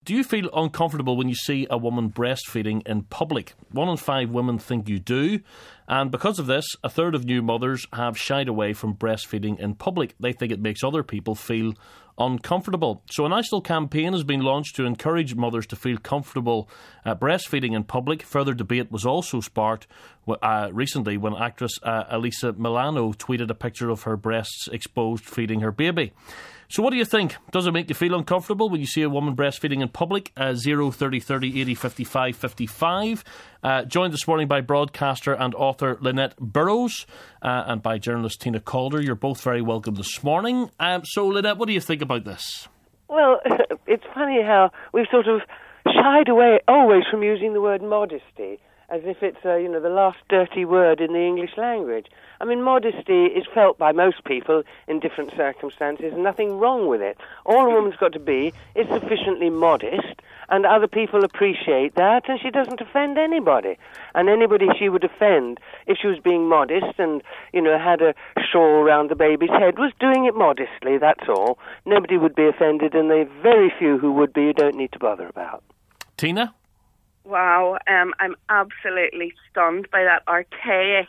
Do you feel uncomfortable when you see a woman breastfeeding in public? 1 in 5 women think you do. And because of this, a third of new mothers have shied away from breastfeeding in public. They think it makes other people feel uncomfortable. So a national campaign has been launched to encourage mothers to feel comfortable breastfeeding in public. Further debate was also sparked recently when actress Alyssa Milano tweeted a picture of her breasts exposed feeding her baby. So what do you think? Does it make you feel uncomfortable when you see a woman breastfeeding in public? 030 30 80 55 55. Joined this morning by broadcaster and author Lynette Burrows and by journalist Tina Calder. You're both very welcome this morning. So Lynette, what do you think about this? Well, it's funny how we've sort of shied away always from using the word modesty, as if it's, the last dirty word in the English language. I mean, modesty is felt by most people in different circumstances, and nothing wrong with it. All a woman's got to be is sufficiently modest, and other people appreciate that, and she doesn't offend anybody. And anybody she would offend, if she was being modest and, had a shawl around the baby's head, was doing it modestly, that's all. Nobody would be offended, and the very few who would be, you don't need to bother about. Tina? Wow, I'm absolutely stunned by that archaic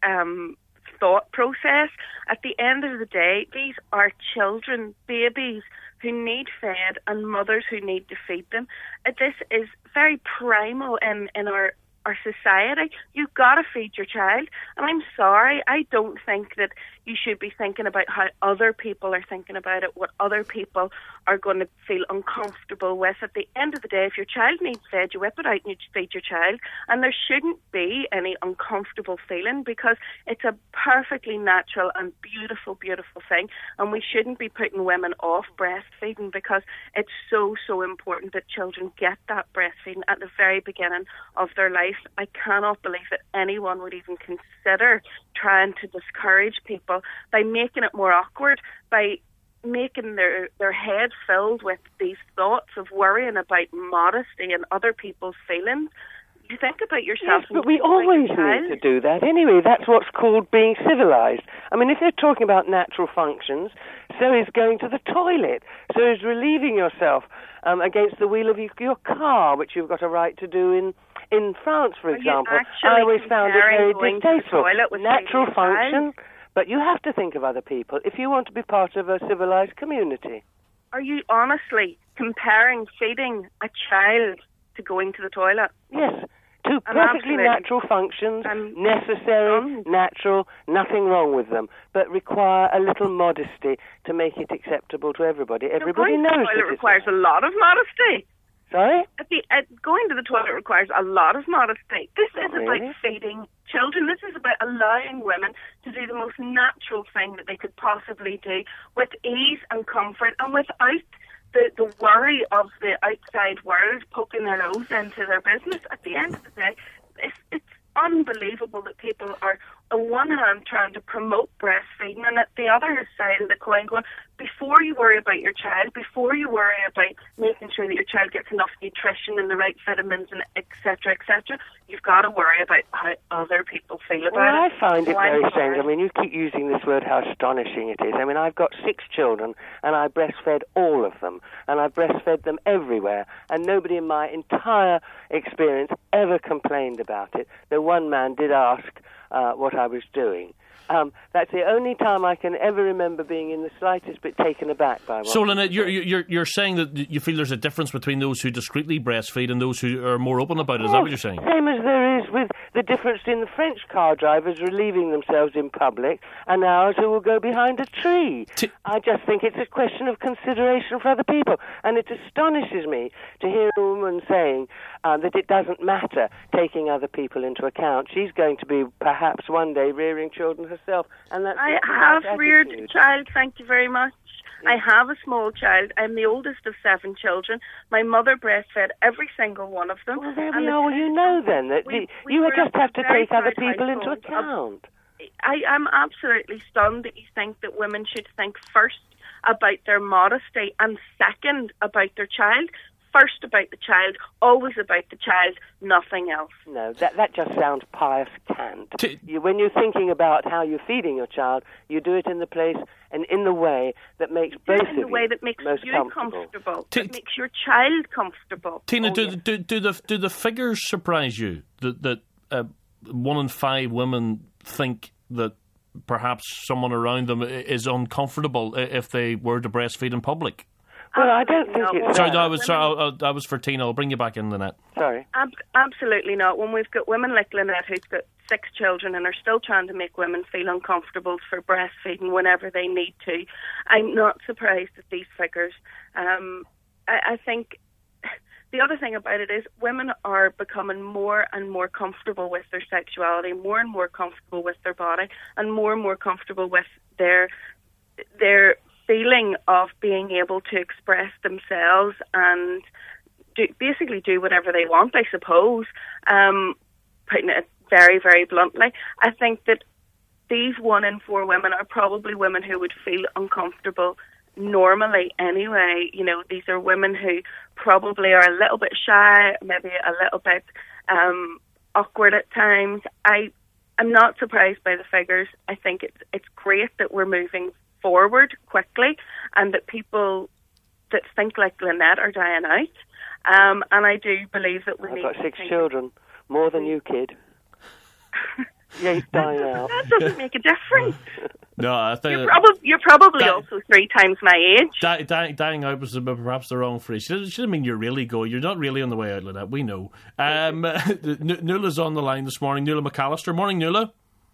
thought process. At the end of the day, these are children, babies who need fed and mothers who need to feed them. This is very primal in our society. You've got to feed your child. And I'm sorry, I don't think that you should be thinking about how other people are thinking about it, what other people are going to feel uncomfortable with. At the end of the day, if your child needs fed, you whip it out and you feed your child. And there shouldn't be any uncomfortable feeling, because it's a perfectly natural and beautiful, beautiful thing. And we shouldn't be putting women off breastfeeding, because it's so, so important that children get that breastfeeding at the very beginning of their life. I cannot believe that anyone would even consider trying to discourage people by making it more awkward, by making their head filled with these thoughts of worrying about modesty and other people's feelings. You think about yourself. Yes, but we always need to do that anyway. That's what's called being civilized. I mean, if you're talking about natural functions, so is going to the toilet, so is relieving yourself against the wheel of your car, which you've got a right to do in France, for example. I always found it very distasteful. Natural function, but you have to think of other people if you want to be part of a civilized community. Are you honestly comparing feeding a child to going to the toilet? Yes, two perfectly natural functions, necessary, natural, nothing wrong with them, but require a little modesty to make it acceptable to everybody. Everybody knows that the toilet requires a lot of modesty. Sorry? Going to the toilet requires a lot of modesty. This is about feeding children. This is about allowing women to do the most natural thing that they could possibly do with ease and comfort, and without the worry of the outside world poking their nose into their business. At the end of the day, it's unbelievable that people are, on one hand, trying to promote breastfeeding, and at the other side of the coin going, before you worry about your child, before you worry about making sure that your child gets enough nutrition and the right vitamins and etc., you've got to worry about how other people feel about it. Well, I find it very strange. I mean, you keep using this word, how astonishing it is. I mean, I've got 6 children, and I breastfed all of them, and I breastfed them everywhere, and nobody in my entire experience ever complained about it. Though one man did ask what I was doing. That's the only time I can ever remember being in the slightest bit taken aback by one. So, Lynette, you're saying that you feel there's a difference between those who discreetly breastfeed and those who are more open about it. Is that what you're saying? Same as there is with the difference in the French car drivers relieving themselves in public and ours who will go behind a tree. I just think it's a question of consideration for other people. And it astonishes me to hear a woman saying that it doesn't matter taking other people into account. She's going to be perhaps one day rearing children herself. And that's I have reared a child, thank you very much. I have a small child. I'm the oldest of 7 children. My mother breastfed every single one of them. Well, there we are. Well, you know then that you just have to take other people into account. I am absolutely stunned that you think that women should think first about their modesty and second about their child. first about the child, always about the child, nothing else. No, that just sounds pious cant. When you're thinking about how you're feeding your child, you do it in the place and in the way that makes both of you in the way that makes most you comfortable. that makes your child comfortable. Tina, do the figures surprise you that 1 in 5 women think that perhaps someone around them is uncomfortable if they were to breastfeed in public? Well, I don't think it's... Sorry, that was for Tina. I'll bring you back in, Lynette. Sorry. Absolutely not. When we've got women like Lynette who's got 6 children and are still trying to make women feel uncomfortable for breastfeeding whenever they need to, I'm not surprised at these figures. I think the other thing about it is women are becoming more and more comfortable with their sexuality, more and more comfortable with their body, and more comfortable with their feeling of being able to express themselves and basically do whatever they want, I suppose. Putting it very, very bluntly, I think that these 1 in 4 women are probably women who would feel uncomfortable normally anyway. You know, these are women who probably are a little bit shy, maybe a little bit awkward at times. I'm not surprised by the figures. I think it's great that we're moving forward quickly and that people that think like Lynette are dying out. And I do believe that I've got 6 children, more than you, kid. Yeah, he's dying out. That doesn't make a difference. No, I think you're probably also 3 times my age. Dying out was perhaps the wrong phrase. She doesn't mean you're really going. You're not really on the way out, Lynette. We know. Nuala's on the line this morning. Nuala McAllister. Morning, Nuala.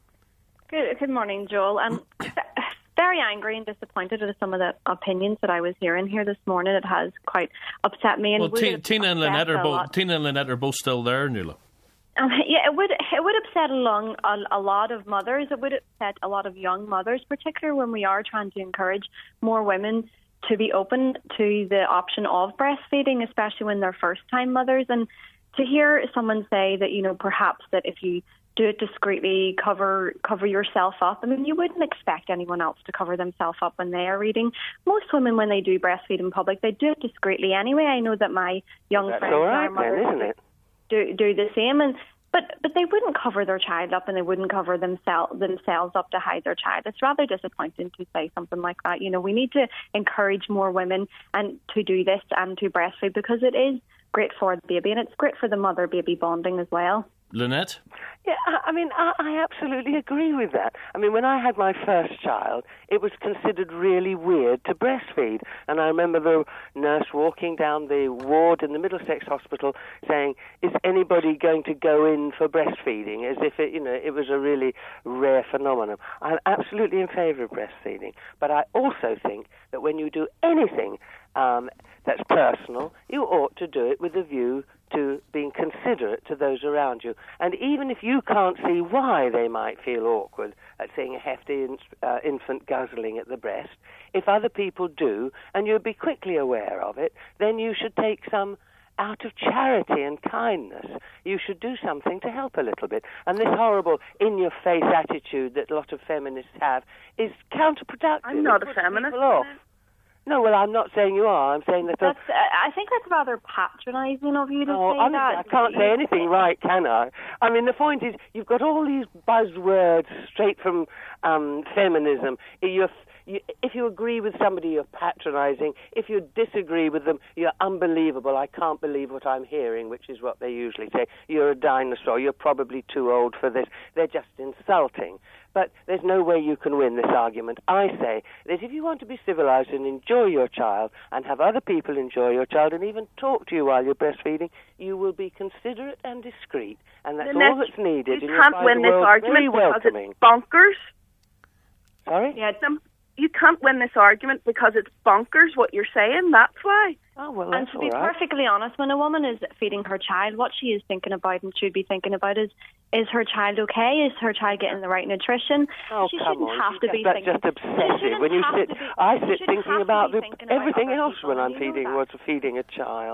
Good morning, Joel. I'm very angry and disappointed with some of the opinions that I was hearing here this morning. It has quite upset me. And well, Tina and Lynette are both still there, Nuala. Yeah, it would upset a lot of mothers. It would upset a lot of young mothers, particularly when we are trying to encourage more women to be open to the option of breastfeeding, especially when they're first-time mothers. And to hear someone say that, you know, perhaps that if you do it discreetly, cover yourself up. I mean, you wouldn't expect anyone else to cover themselves up when they are reading. Most women, when they do breastfeed in public, they do it discreetly anyway. I know that my young friends and our mothers do the same, but they wouldn't cover their child up and they wouldn't cover themselves up to hide their child. It's rather disappointing to say something like that. You know, we need to encourage more women and to do this and to breastfeed because it is great for the baby and it's great for the mother-baby bonding as well. Lynette? Yeah, I mean, I absolutely agree with that. I mean, when I had my first child, it was considered really weird to breastfeed. And I remember the nurse walking down the ward in the Middlesex Hospital saying, is anybody going to go in for breastfeeding? As if it was a really rare phenomenon. I'm absolutely in favour of breastfeeding. But I also think that when you do anything that's personal, you ought to do it with a view to being considerate to those around you. And even if you can't see why they might feel awkward at seeing a hefty infant guzzling at the breast, if other people do, and you'll be quickly aware of it, then you should take some out of charity and kindness. You should do something to help a little bit. And this horrible in-your-face attitude that a lot of feminists have is counterproductive. I'm not a feminist. No, well, I'm not saying you are. I'm saying that... I think that's rather patronising of you to say honestly, that. I can't say anything right, can I? I mean, the point is, you've got all these buzzwords straight from feminism. If you agree with somebody, you're patronising. If you disagree with them, you're unbelievable. I can't believe what I'm hearing, which is what they usually say. You're a dinosaur. You're probably too old for this. They're just insulting. But there's no way you can win this argument. I say that if you want to be civilised and enjoy your child and have other people enjoy your child and even talk to you while you're breastfeeding, you will be considerate and discreet. And that's all that's needed. You can't win this argument because it's bonkers. Sorry? Yeah, you can't win this argument because it's bonkers what you're saying. That's why. Oh, well, that's and to be all right. perfectly honest, when a woman is feeding her child, what she is thinking about and should be thinking about is her child okay? Is her child getting the right nutrition? Oh, she come shouldn't on. have to be That's thinking. just obsessive. I sit thinking about everything else when I'm feeding a child.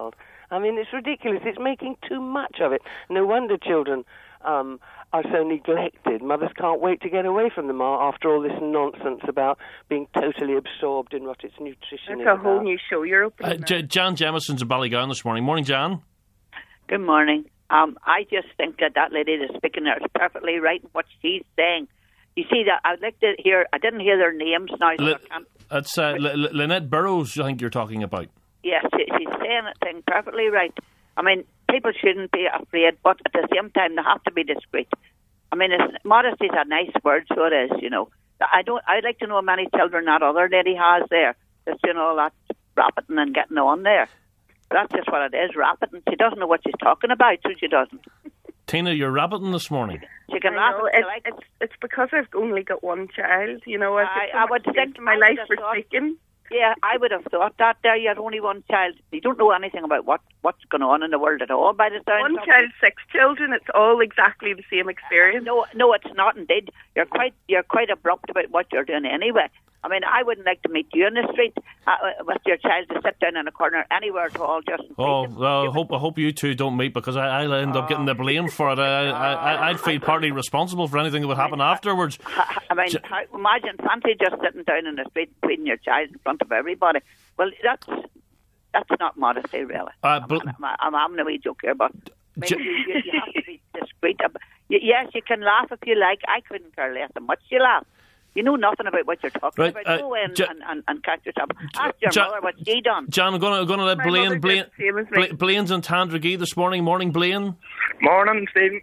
I mean, it's ridiculous. It's making too much of it. No wonder children are so neglected. Mothers can't wait to get away from them after all this nonsense about being totally absorbed in what its nutrition is That's a whole about. new show you're opening. Jan Jemison's in Ballygowan this morning. Morning, Jan. Good morning. I just think that lady that's speaking there is perfectly right in what she's saying. You see that I'd like to hear. I didn't hear their names now. So I can't. It's Lynette Burrows, I think you're talking about. Yes, she's saying a thing perfectly right. I mean, people shouldn't be afraid, but at the same time, they have to be discreet. I mean, modesty is a nice word, so it is. You know, I'd like to know how many children that other lady has there. That's doing all that rapiding and getting on there. That's just what it is, rapiding. She doesn't know what she's talking about, so she doesn't. Tina, you're rabbiting this morning. She can I laugh. know, it's because I've only got one child. You know, I would think my life for speaking. Yeah, I would have thought that there. You had only one child. You don't know anything about what's going on in the world at all by the sound. One child, 6 children. It's all exactly the same experience. No, it's not. Indeed, you're quite abrupt about what you're doing anyway. I mean, I wouldn't like to meet you in the street with your child to sit down in a corner anywhere at all. Just I hope you two don't meet, because I'll end up getting the blame for it. I'd feel partly responsible for anything that would happen afterwards. I mean, imagine fancy just sitting down in the street feeding your child in front of everybody. Well, that's not modesty, really. I'm having a wee joke here, but maybe you have to be discreet. Yes, you can laugh if you like. I couldn't care less how much you laugh. You know nothing about what you're talking about. Go in and catch yourself. Ask your mother what she done. John, I'm going to let Blaine's in Tandragee this morning. Morning, Blaine. Morning, Stephen.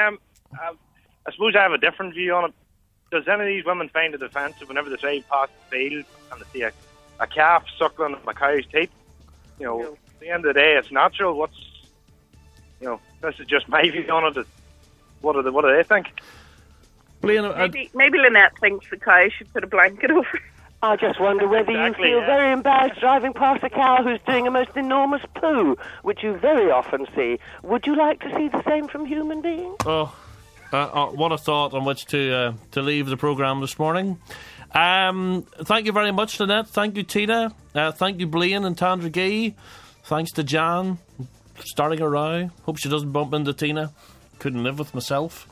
I suppose I have a different view on it. Does any of these women find it offensive whenever they drive past the field and they see a calf suckling a cow's teat? You know, at the end of the day, it's natural. This is just my view on it. What do they think? Blaine, maybe Lynette thinks the cow should put a blanket over. I just wonder whether you feel very embarrassed driving past a cow who's doing a most enormous poo, which you very often see. Would you like to see the same from human beings? What a thought on which to leave the programme this morning. Thank you very much, Lynette. Thank you, Tina. Thank you, Blaine and Tandragee. Thanks to Jan, starting a row. Hope she doesn't bump into Tina. Couldn't live with myself.